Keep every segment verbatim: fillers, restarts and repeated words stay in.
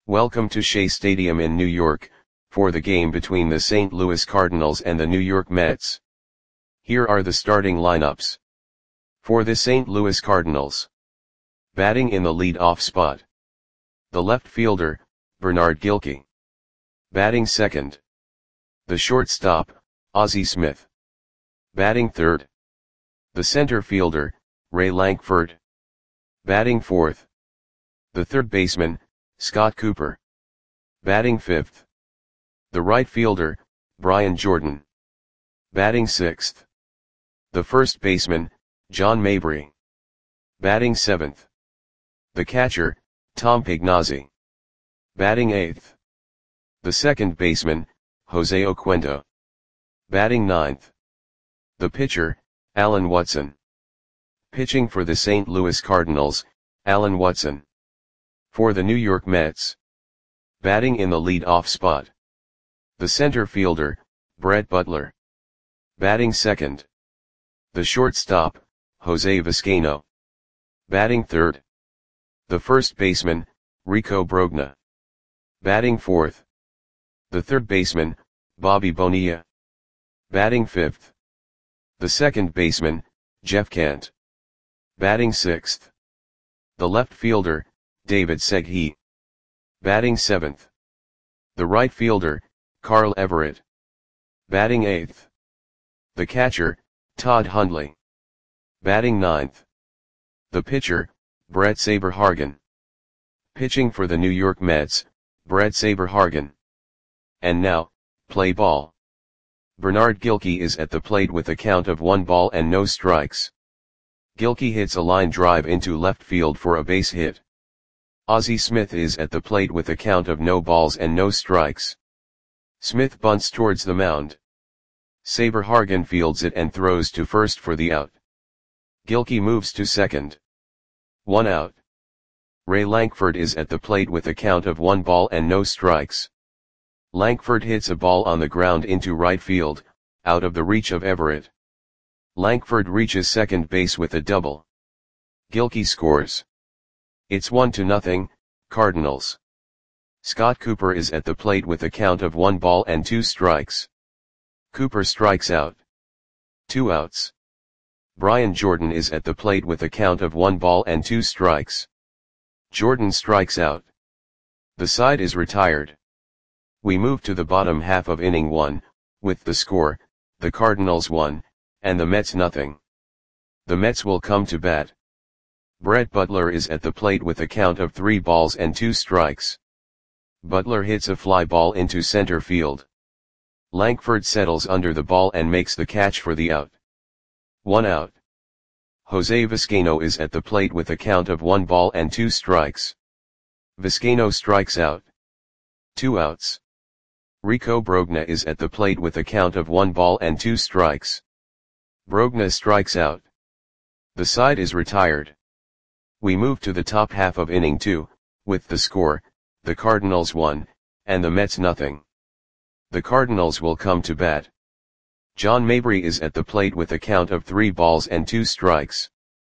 Welcome to Shea Stadium in New York, for the game between the Saint Louis Cardinals and the New York Mets. Here are the starting lineups. For the Saint Louis Cardinals. Batting in the lead-off spot. The left fielder, Bernard Gilkey. Batting second. The shortstop, Ozzie Smith. Batting third. The center fielder, Ray Lankford. Batting fourth. The third baseman, Scott Cooper. Batting fifth. The right fielder, Brian Jordan. Batting sixth. The first baseman, John Mabry. Batting seventh. The catcher, Tom Pagnozzi. Batting eighth. The second baseman, Jose Oquendo. Batting ninth. The pitcher, Alan Watson. Pitching for the Saint Louis Cardinals, Alan Watson. For the New York Mets. Batting in the lead-off spot. The center fielder, Brett Butler. Batting second. The shortstop, Jose Vizcaino. Batting third. The first baseman, Rico Brogna. Batting fourth. The third baseman, Bobby Bonilla. Batting fifth. The second baseman, Jeff Kent. Batting sixth. The left fielder, David Segui. Batting seventh. The right fielder, Carl Everett. Batting eighth. The catcher, Todd Hundley. Batting ninth. The pitcher, Brett Saberhagen. Pitching for the New York Mets, Brett Saberhagen. And now, play ball. Bernard Gilkey is at the plate with a count of one ball and no strikes. Gilkey hits a line drive into left field for a base hit. Ozzie Smith is at the plate with a count of no balls and no strikes. Smith bunts towards the mound. Saberhagen fields it and throws to first for the out. Gilkey moves to second. One out. Ray Lankford is at the plate with a count of one ball and no strikes. Lankford hits a ball on the ground into right field, out of the reach of Everett. Lankford reaches second base with a double. Gilkey scores. It's one to nothing, Cardinals. Scott Cooper is at the plate with a count of one ball and two strikes. Cooper strikes out. Two outs. Brian Jordan is at the plate with a count of one ball and two strikes. Jordan strikes out. The side is retired. We move to the bottom half of inning one, with the score, the Cardinals one, and the Mets nothing. The Mets will come to bat. Brett Butler is at the plate with a count of three balls and two strikes. Butler hits a fly ball into center field. Lankford settles under the ball and makes the catch for the out. One out. Jose Vizcaino is at the plate with a count of one ball and two strikes. Vizcaino strikes out. Two outs. Rico Brogna is at the plate with a count of one ball and two strikes. Brogna strikes out. The side is retired. We move to the top half of inning two, with the score, the Cardinals one, and the Mets nothing. The Cardinals will come to bat. John Mabry is at the plate with a count of three balls and two strikes.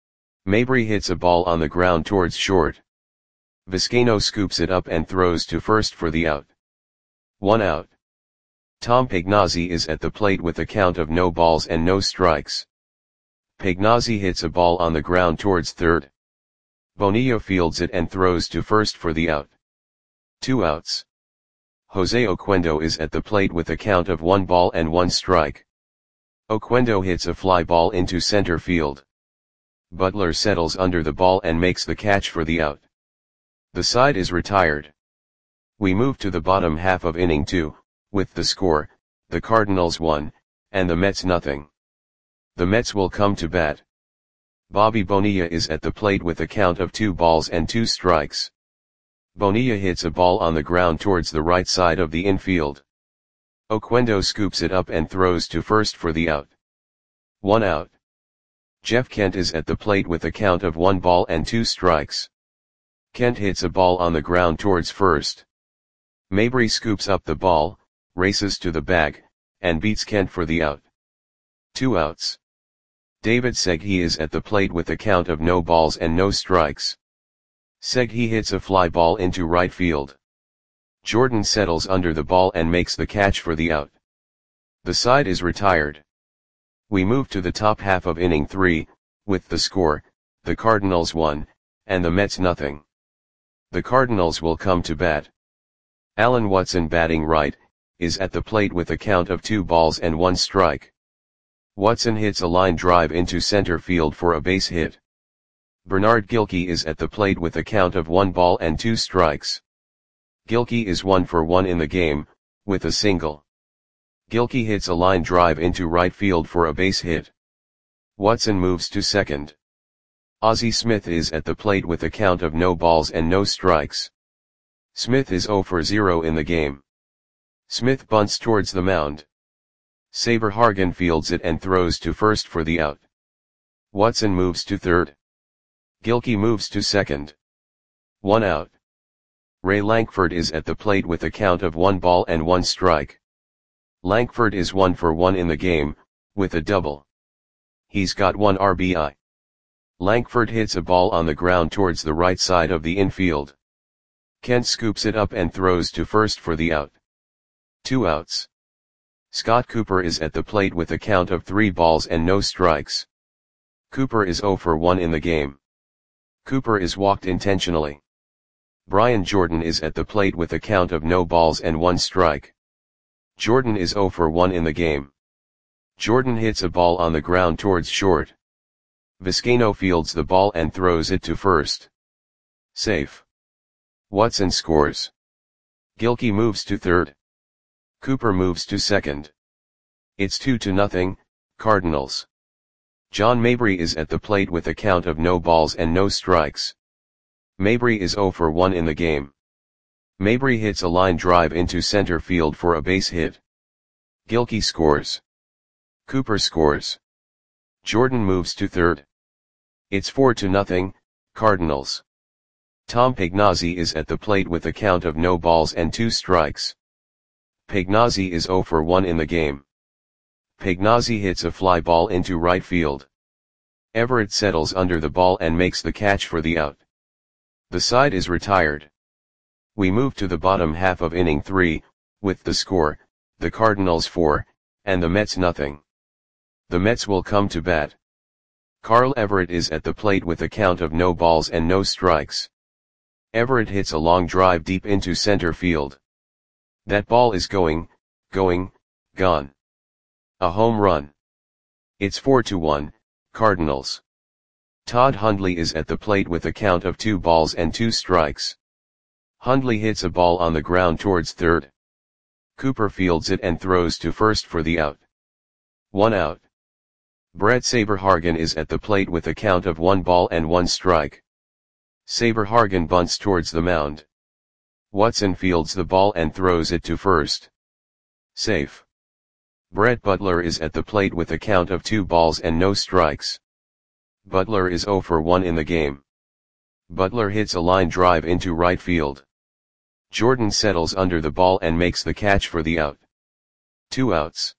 Mabry hits a ball on the ground towards short. Vizcaino scoops it up and throws to first for the out. One out. Tom Pagnozzi is at the plate with a count of no balls and no strikes. Pagnozzi hits a ball on the ground towards third. Bonilla fields it and throws to first for the out. Two outs. Jose Oquendo is at the plate with a count of one ball and one strike. Oquendo hits a fly ball into center field. Butler settles under the ball and makes the catch for the out. The side is retired. We move to the bottom half of inning two, with the score, the Cardinals one, and the Mets nothing. The Mets will come to bat. Bobby Bonilla is at the plate with a count of two balls and two strikes. Bonilla hits a ball on the ground towards the right side of the infield. Oquendo scoops it up and throws to first for the out. One out. Jeff Kent is at the plate with a count of one ball and two strikes. Kent hits a ball on the ground towards first. Mabry scoops up the ball, races to the bag, and beats Kent for the out. Two outs. David Segui is at the plate with a count of no balls and no strikes. Segui hits a fly ball into right field. Jordan settles under the ball and makes the catch for the out. The side is retired. We move to the top half of inning three, with the score, the Cardinals one, and the Mets nothing. The Cardinals will come to bat. Alan Watson, batting right, is at the plate with a count of two balls and one strike. Watson hits a line drive into center field for a base hit. Bernard Gilkey is at the plate with a count of one ball and two strikes. Gilkey is one for one in the game, with a single. Gilkey hits a line drive into right field for a base hit. Watson moves to second. Ozzie Smith is at the plate with a count of no balls and no strikes. Smith is zero for zero in the game. Smith bunts towards the mound. Saber Hargan fields it and throws to first for the out. Watson moves to third. Gilkey moves to second. One out. Ray Lankford is at the plate with a count of one ball and one strike. Lankford is one for one in the game, with a double. He's got one R B I. Lankford hits a ball on the ground towards the right side of the infield. Kent scoops it up and throws to first for the out. Two outs. Scott Cooper is at the plate with a count of three balls and no strikes. Cooper is zero for one in the game. Cooper is walked intentionally. Brian Jordan is at the plate with a count of no balls and one strike. Jordan is zero for one in the game. Jordan hits a ball on the ground towards short. Vizcaino fields the ball and throws it to first. Safe. Watson scores. Gilkey moves to third. Cooper moves to second. It's two to nothing, Cardinals. John Mabry is at the plate with a count of no balls and no strikes. Mabry is zero for one in the game. Mabry hits a line drive into center field for a base hit. Gilkey scores. Cooper scores. Jordan moves to third. It's four to nothing, Cardinals. Tom Pagnozzi is at the plate with a count of no balls and two strikes. Pagnozzi is zero for one in the game. Pagnozzi hits a fly ball into right field. Everett settles under the ball and makes the catch for the out. The side is retired. We move to the bottom half of inning three, with the score, the Cardinals four, and the Mets nothing. The Mets will come to bat. Carl Everett is at the plate with a count of no balls and no strikes. Everett hits a long drive deep into center field. That ball is going, going, gone. A home run. It's four to one, Cardinals. Todd Hundley is at the plate with a count of two balls and two strikes. Hundley hits a ball on the ground towards third. Cooper fields it and throws to first for the out. One out. Brett Saberhagen is at the plate with a count of one ball and one strike. Saberhagen bunts towards the mound. Watson fields the ball and throws it to first. Safe. Brett Butler is at the plate with a count of two balls and no strikes. Butler is zero for one in the game. Butler hits a line drive into right field. Jordan settles under the ball and makes the catch for the out. Two outs.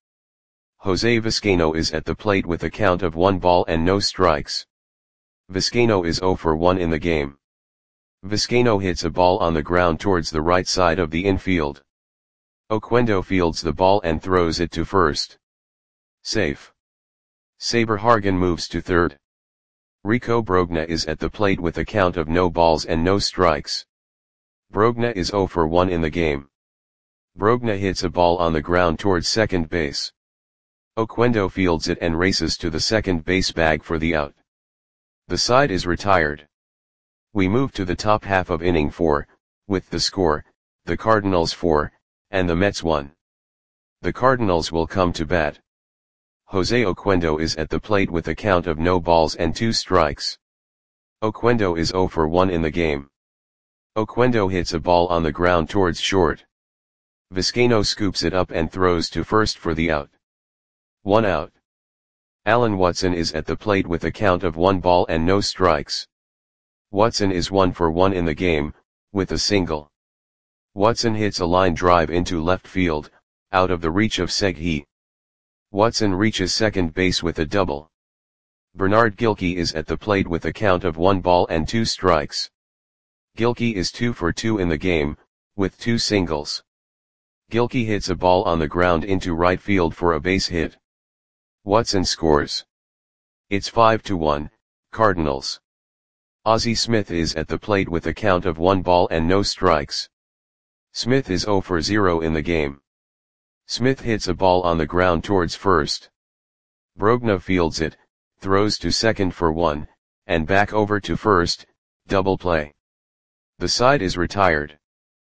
Jose Vizcaino is at the plate with a count of one ball and no strikes. Vizcaino is zero for one in the game. Vizcaino hits a ball on the ground towards the right side of the infield. Oquendo fields the ball and throws it to first. Safe. Saberhagen moves to third. Rico Brogna is at the plate with a count of no balls and no strikes. Brogna is zero for one in the game. Brogna hits a ball on the ground towards second base. Oquendo fields it and races to the second base bag for the out. The side is retired. We move to the top half of inning four, with the score, the Cardinals four, and the Mets one. The Cardinals will come to bat. Jose Oquendo is at the plate with a count of no balls and two strikes. Oquendo is zero for one in the game. Oquendo hits a ball on the ground towards short. Vizcaino scoops it up and throws to first for the out. One out. Alan Watson is at the plate with a count of one ball and no strikes. Watson is one for one in the game, with a single. Watson hits a line drive into left field, out of the reach of Seghi. Watson reaches second base with a double. Bernard Gilkey is at the plate with a count of one ball and two strikes. Gilkey is two for two in the game, with two singles. Gilkey hits a ball on the ground into right field for a base hit. Watson scores. It's five to one, Cardinals. Ozzie Smith is at the plate with a count of one ball and no strikes. Smith is zero for zero in the game. Smith hits a ball on the ground towards first. Brogna fields it, throws to second for one, and back over to first, double play. The side is retired.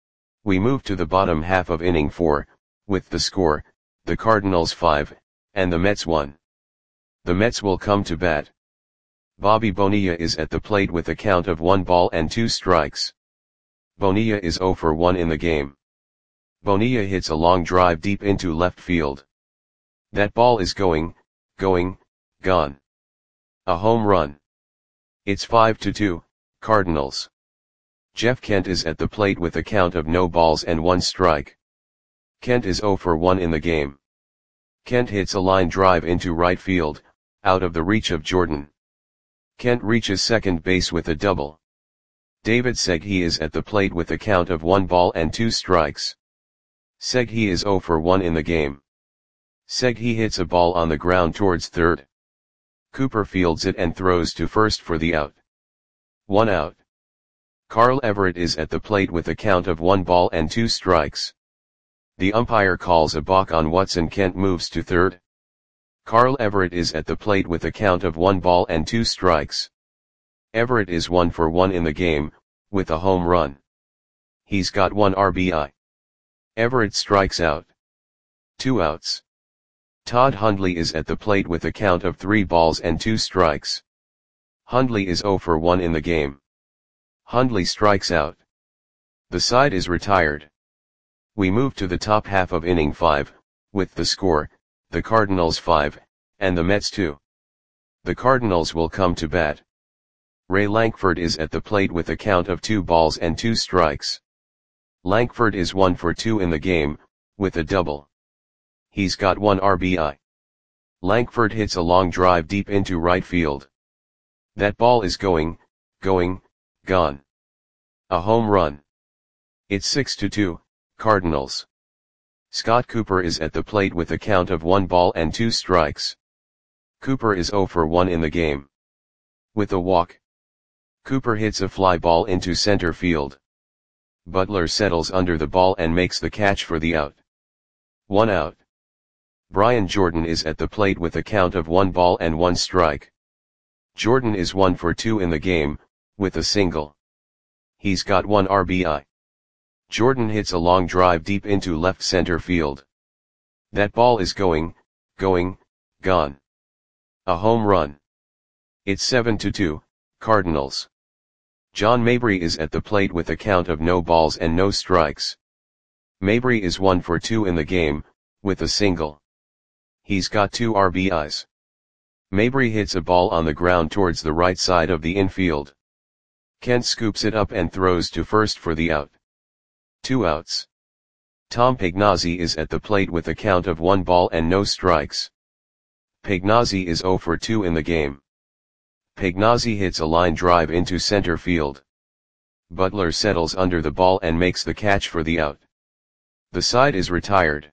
We move to the bottom half of inning four, with the score, the Cardinals five, and the Mets one. The Mets will come to bat. Bobby Bonilla is at the plate with a count of one ball and two strikes. Bonilla is zero for one in the game. Bonilla hits a long drive deep into left field. That ball is going, going, gone. A home run. It's five to two, Cardinals. Jeff Kent is at the plate with a count of no balls and one strike. Kent is zero for one in the game. Kent hits a line drive into right field, out of the reach of Jordan. Kent reaches second base with a double. David Segui is at the plate with a count of one ball and two strikes. Segui is zero for one in the game. Segui hits a ball on the ground towards third. Cooper fields it and throws to first for the out. One out. Carl Everett is at the plate with a count of one ball and two strikes. The umpire calls a balk on Watson. Kent moves to third. Carl Everett is at the plate with a count of one ball and two strikes. Everett is one for one in the game, with a home run. He's got one R B I. Everett strikes out. Two outs. Todd Hundley is at the plate with a count of three balls and two strikes. Hundley is zero for one in the game. Hundley strikes out. The side is retired. We move to the top half of inning five, with the score, the Cardinals five, and the Mets two. The Cardinals will come to bat. Ray Lankford is at the plate with a count of two balls and two strikes. Lankford is one for two in the game, with a double. He's got one R B I. Lankford hits a long drive deep into right field. That ball is going, going, gone. A home run. It's six to two, Cardinals. Scott Cooper is at the plate with a count of one ball and two strikes. Cooper is zero for one in the game. With a walk. Cooper hits a fly ball into center field. Butler settles under the ball and makes the catch for the out. One out. Brian Jordan is at the plate with a count of one ball and one strike. Jordan is one for two in the game, with a single. He's got one R B I. Jordan hits a long drive deep into left center field. That ball is going, going, gone. A home run. It's seven to two, Cardinals. John Mabry is at the plate with a count of no balls and no strikes. Mabry is one for two in the game, with a single. He's got two R B Is. Mabry hits a ball on the ground towards the right side of the infield. Kent scoops it up and throws to first for the out. Two outs. Tom Pagnozzi is at the plate with a count of one ball and no strikes. Pagnozzi is zero for two in the game. Pagnozzi hits a line drive into center field. Butler settles under the ball and makes the catch for the out. The side is retired.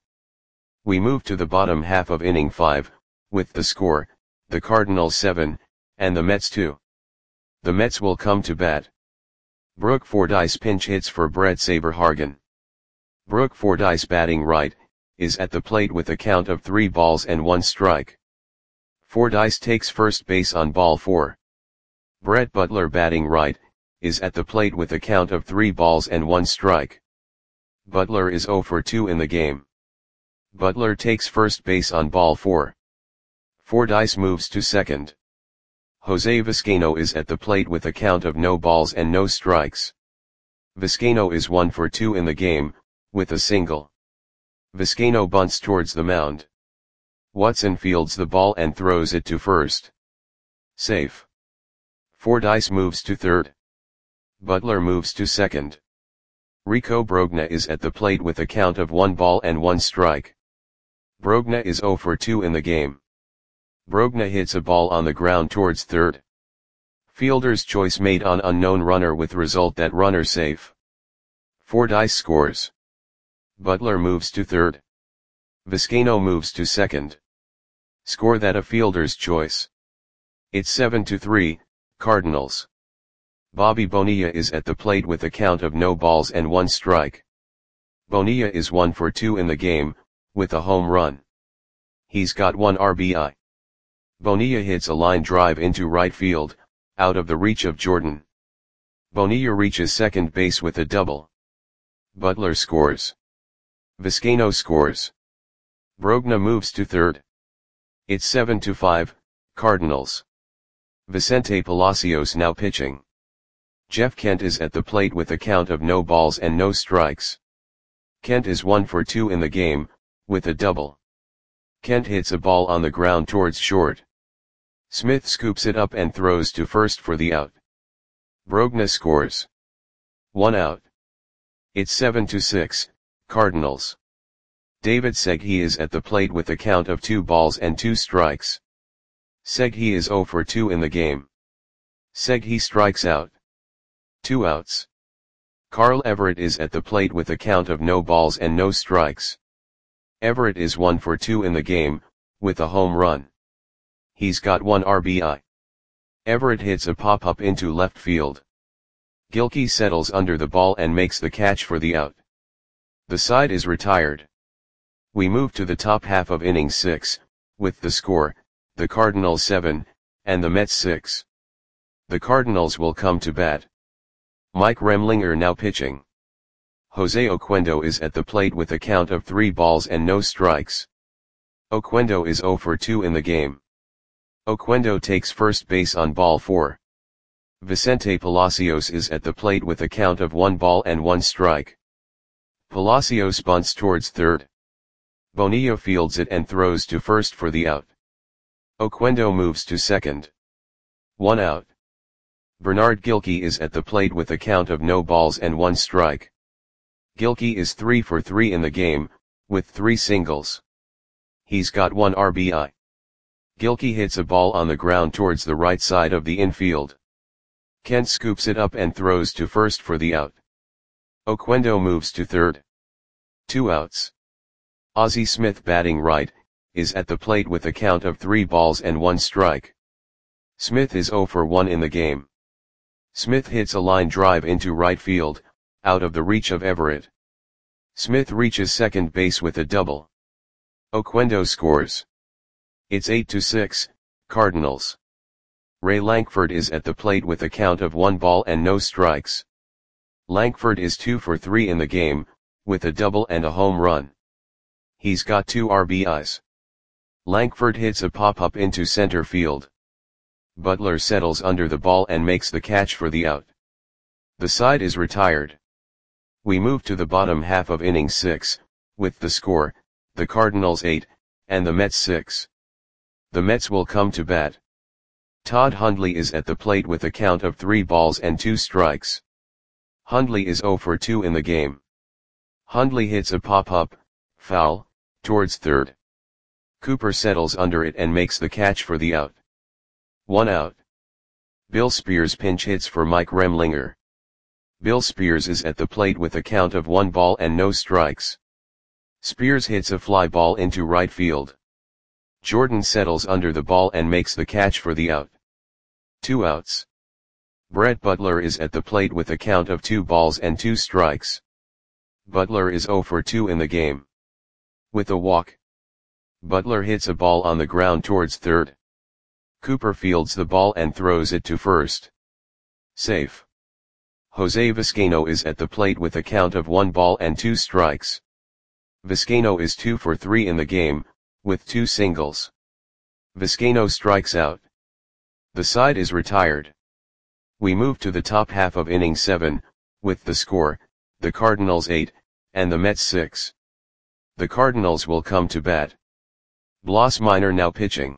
We move to the bottom half of inning five, with the score, the Cardinals seven, and the Mets two. The Mets will come to bat. Brooke Fordyce pinch hits for Brett Saberhagen. Brooke Fordyce, batting right, is at the plate with a count of three balls and one strike. Fordyce takes first base on ball four. Brett Butler, batting right, is at the plate with a count of three balls and one strike. Butler is zero for two in the game. Butler takes first base on ball four. Fordyce moves to second. Jose Vizcaino is at the plate with a count of no balls and no strikes. Vizcaino is one for two in the game, with a single. Vizcaino bunts towards the mound. Watson fields the ball and throws it to first. Safe. Fordyce moves to third. Butler moves to second. Rico Brogna is at the plate with a count of one ball and one strike. Brogna is zero for two in the game. Brogna hits a ball on the ground towards third. Fielder's choice made on unknown runner with result that runner safe. Fordyce scores. Butler moves to third. Vizcaino moves to second. Score that a fielder's choice. It's seven to three, Cardinals. Bobby Bonilla is at the plate with a count of no balls and one strike. Bonilla is one for two in the game, with a home run. He's got one R B I. Bonilla hits a line drive into right field, out of the reach of Jordan. Bonilla reaches second base with a double. Butler scores. Vizcaino scores. Brogna moves to third. It's seven to five, Cardinals. Vicente Palacios now pitching. Jeff Kent is at the plate with a count of no balls and no strikes. Kent is one for two in the game, with a double. Kent hits a ball on the ground towards short. Smith scoops it up and throws to first for the out. Brogna scores. One out. It's seven to six, Cardinals. David Segui is at the plate with a count of two balls and two strikes. Segui is zero for two in the game. Segui strikes out. Two outs. Carl Everett is at the plate with a count of no balls and no strikes. Everett is one for two in the game, with a home run. He's got one R B I. Everett hits a pop-up into left field. Gilkey settles under the ball and makes the catch for the out. The side is retired. We move to the top half of inning six, with the score, the Cardinals seven, and the Mets six. The Cardinals will come to bat. Mike Remlinger now pitching. Jose Oquendo is at the plate with a count of three balls and no strikes. Oquendo is zero for two in the game. Oquendo takes first base on ball four. Vicente Palacios is at the plate with a count of one ball and one strike. Palacios bunts towards third. Bonilla fields it and throws to first for the out. Oquendo moves to second. One out. Bernard Gilkey is at the plate with a count of no balls and one strike. Gilkey is three for three in the game, with three singles. He's got one R B I. Gilkey hits a ball on the ground towards the right side of the infield. Kent scoops it up and throws to first for the out. Oquendo moves to third. Two outs. Ozzie Smith, batting right, is at the plate with a count of three balls and one strike. Smith is zero for one in the game. Smith hits a line drive into right field, out of the reach of Everett. Smith reaches second base with a double. Oquendo scores. It's eight to six, Cardinals. Ray Lankford is at the plate with a count of one ball and no strikes. Lankford is two for three in the game, with a double and a home run. He's got two R B Is. Lankford hits a pop-up into center field. Butler settles under the ball and makes the catch for the out. The side is retired. We move to the bottom half of inning six, with the score, the Cardinals eight, and the Mets six. The Mets will come to bat. Todd Hundley is at the plate with a count of three balls and two strikes. Hundley is zero for two in the game. Hundley hits a pop-up, foul, towards third. Cooper settles under it and makes the catch for the out. One out. Bill Spears pinch hits for Mike Remlinger. Bill Spears is at the plate with a count of one ball and no strikes. Spears hits a fly ball into right field. Jordan settles under the ball and makes the catch for the out. Two outs. Brett Butler is at the plate with a count of two balls and two strikes. Butler is zero for two in the game. With a walk. Butler hits a ball on the ground towards third. Cooper fields the ball and throws it to first. Safe. Jose Vizcaino is at the plate with a count of one ball and two strikes. Vizcaino is two for three in the game, with two singles. Vizcaino strikes out. The side is retired. We move to the top half of inning seven, with the score, the Cardinals eight, and the Mets six. The Cardinals will come to bat. Bloss Minor now pitching.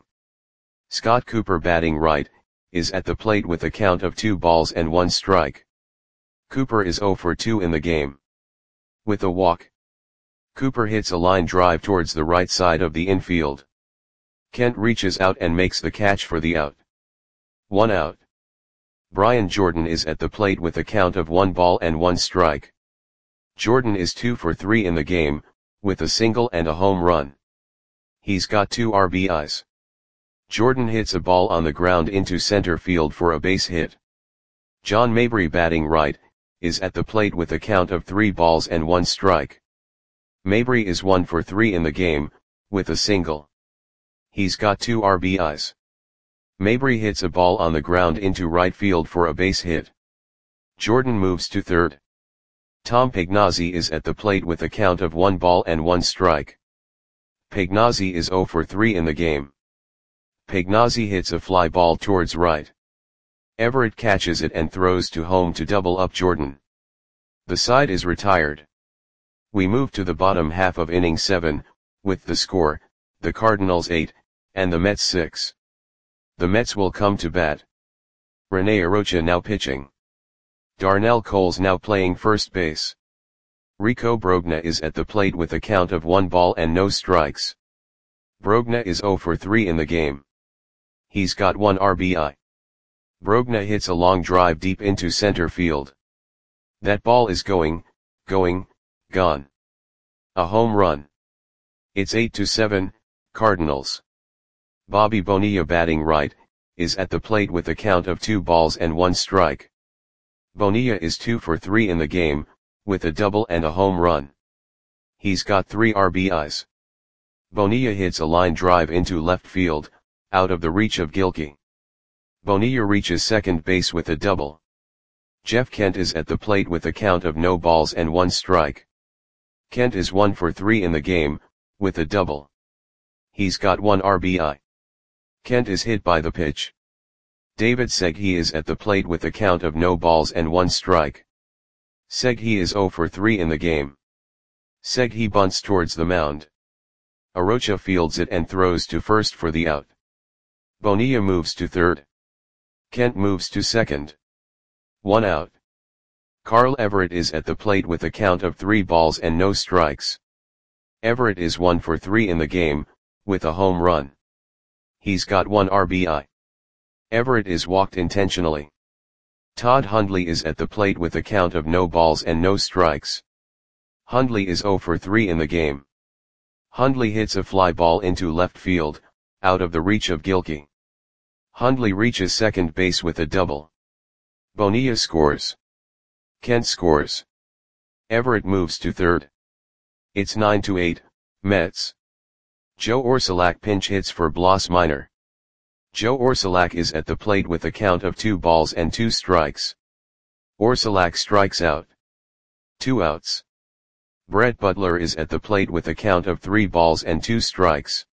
Scott Cooper, batting right, is at the plate with a count of two balls and one strike. Cooper is zero for two in the game. With a walk. Cooper hits a line drive towards the right side of the infield. Kent reaches out and makes the catch for the out. One out. Brian Jordan is at the plate with a count of one ball and one strike. Jordan is two for three in the game, with a single and a home run. He's got two R B Is. Jordan hits a ball on the ground into center field for a base hit. John Mabry, batting right, is at the plate with a count of three balls and one strike. Mabry is one for three in the game, with a single. He's got two R B Is. Mabry hits a ball on the ground into right field for a base hit. Jordan moves to third. Tom Pagnozzi is at the plate with a count of one ball and one strike. Pagnozzi is zero for three in the game. Pagnozzi hits a fly ball towards right. Everett catches it and throws to home to double up Jordan. The side is retired. We move to the bottom half of inning seven, with the score, the Cardinals eight, and the Mets six. The Mets will come to bat. Rene Arocha now pitching. Darnell Coles now playing first base. Rico Brogna is at the plate with a count of one ball and no strikes. Brogna is zero for three in the game. He's got one R B I. Brogna hits a long drive deep into center field. That ball is going, going, gone. A home run. It's eight to seven, Cardinals. Bobby Bonilla, batting right, is at the plate with a count of two balls and one strike. Bonilla is two for three in the game, with a double and a home run. He's got three R B Is. Bonilla hits a line drive into left field, out of the reach of Gilkey. Bonilla reaches second base with a double. Jeff Kent is at the plate with a count of no balls and one strike. Kent is one for three in the game, with a double. He's got one R B I. Kent is hit by the pitch. David Segui is at the plate with a count of no balls and one strike. Segui is zero for three in the game. Segui bunts towards the mound. Arocha fields it and throws to first for the out. Bonilla moves to third. Kent moves to second. One out. Carl Everett is at the plate with a count of three balls and no strikes. Everett is one for three in the game, with a home run. He's got one R B I. Everett is walked intentionally. Todd Hundley is at the plate with a count of no balls and no strikes. Hundley is zero for three in the game. Hundley hits a fly ball into left field, out of the reach of Gilkey. Hundley reaches second base with a double. Bonilla scores. Kent scores. Everett moves to third. It's nine to eight, Mets. Joe Orsulak pinch hits for Blas Minor. Joe Orsulak is at the plate with a count of two balls and two strikes. Orsulak strikes out. Two outs. Brett Butler is at the plate with a count of three balls and two strikes.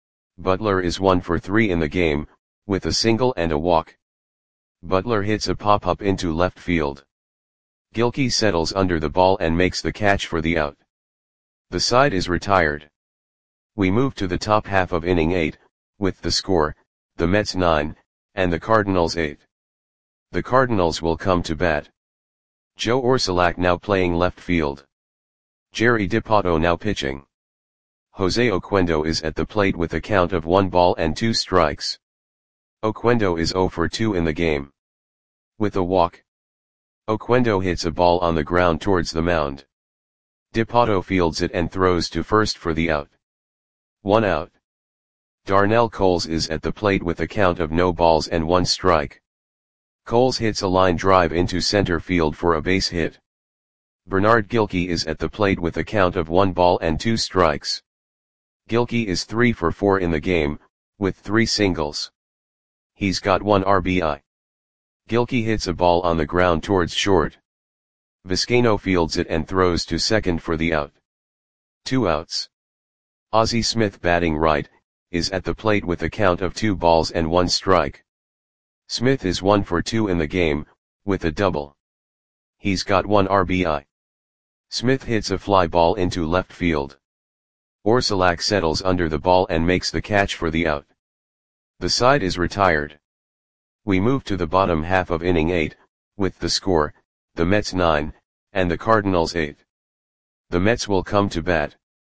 Butler is one for three in the game, with a single and a walk. Butler hits a pop-up into left field. Gilkey settles under the ball and makes the catch for the out. The side is retired. We move to the top half of inning eight, with the score, the Mets nine, and the Cardinals eight. The Cardinals will come to bat. Joe Orsulak now playing left field. Jerry Dipoto now pitching. Jose Oquendo is at the plate with a count of one ball and two strikes. Oquendo is zero for two in the game. With a walk. Oquendo hits a ball on the ground towards the mound. Dipoto fields it and throws to first for the out. One out. Darnell Coles is at the plate with a count of no balls and one strike. Coles hits a line drive into center field for a base hit. Bernard Gilkey is at the plate with a count of one ball and two strikes. Gilkey is three for four in the game, with three singles. He's got one R B I. Gilkey hits a ball on the ground towards short. Vizcaino fields it and throws to second for the out. Two outs. Ozzie Smith, batting right, is at the plate with a count of two balls and one strike. Smith is one for two in the game, with a double. He's got one R B I. Smith hits a fly ball into left field. Orsulak settles under the ball and makes the catch for the out. The side is retired. We move to the bottom half of inning eight, with the score, the Mets nine, and the Cardinals eight. The Mets will come to bat.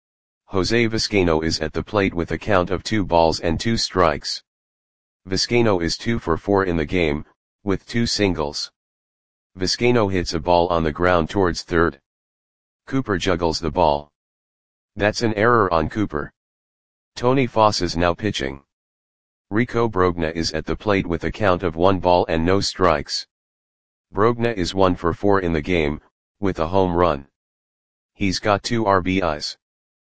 Jose Vizcaino is at the plate with a count of two balls and two strikes. Vizcaino is two for four in the game, with two singles. Vizcaino hits a ball on the ground towards third. Cooper juggles the ball. That's an error on Cooper. Tony Foss is now pitching. Rico Brogna is at the plate with a count of one ball and no strikes. Brogna is one for four in the game, with a home run. He's got two R B Is.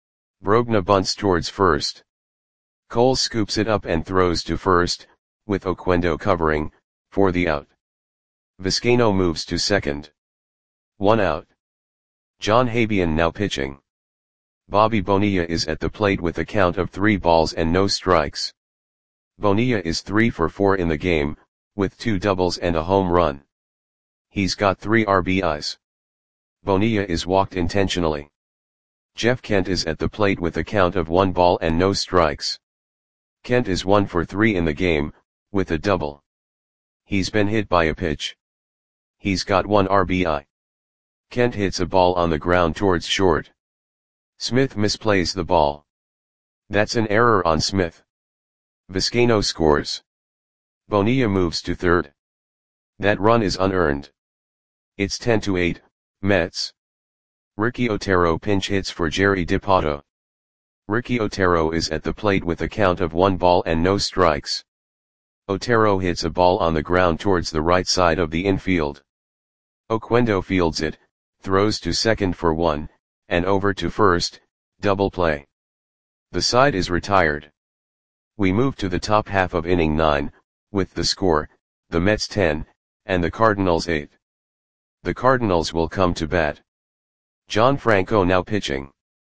Brogna bunts towards first. Cole scoops it up and throws to first, with Oquendo covering, for the out. Vizcaino moves to second. One out. John Habian now pitching. Bobby Bonilla is at the plate with a count of three balls and no strikes. Bonilla is three for four in the game, with two doubles and a home run. He's got three R B Is. Bonilla is walked intentionally. Jeff Kent is at the plate with a count of one ball and no strikes. Kent is one for three in the game, with a double. He's been hit by a pitch. He's got one R B I. Kent hits a ball on the ground towards short. Smith misplays the ball. That's an error on Smith. Vizcaino scores. Bonilla moves to third. That run is unearned. It's ten to eight, Mets. Ricky Otero pinch hits for Jerry DiPato. Ricky Otero is at the plate with a count of one ball and no strikes. Otero hits a ball on the ground towards the right side of the infield. Oquendo fields it, throws to second for one, and over to first, double play. The side is retired. We move to the top half of inning nine, with the score, the Mets ten, and the Cardinals eight. The Cardinals will come to bat. John Franco now pitching.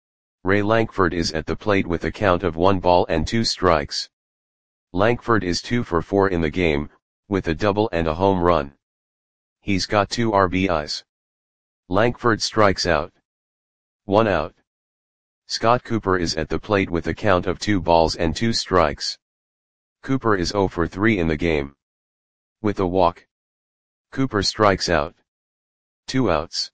Ray Lankford is at the plate with a count of one ball and two strikes. Lankford is two for four in the game, with a double and a home run. He's got two R B Is. Lankford strikes out. One out. Scott Cooper is at the plate with a count of two balls and two strikes. Cooper is zero for three in the game. With a walk. Cooper strikes out. Two outs.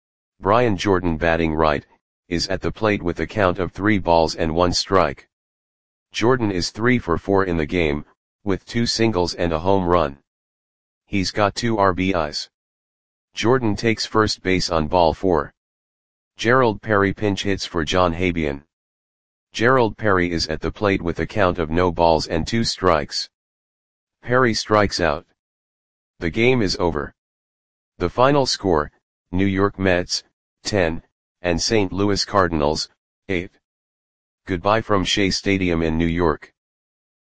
Brian Jordan batting right, is at the plate with a count of three balls and one strike. Jordan is three for four in the game, with two singles and a home run. He's got two R B Is. Jordan takes first base on ball four. Gerald Perry pinch hits for John Habian. Gerald Perry is at the plate with a count of no balls and two strikes. Perry strikes out. The game is over. The final score, New York Mets, ten, and Saint Louis Cardinals, eight. Goodbye from Shea Stadium in New York.